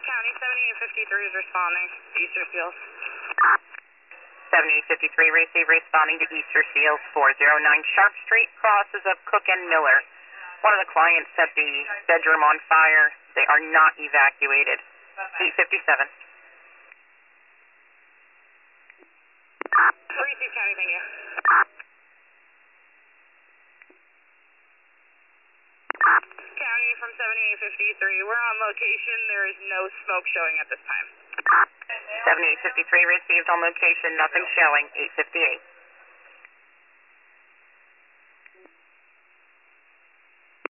County 7853 is responding. Easter Seals. 7853, receive, responding to Easter Seals 409 Sharp Street, crosses of Cook and Miller. One of the clients set the bedroom on fire. They are not evacuated. 857. Receive, County, thank you. County from 7853, we're on location. There is no smoke showing at this time. 7853 received on location, nothing showing. 858.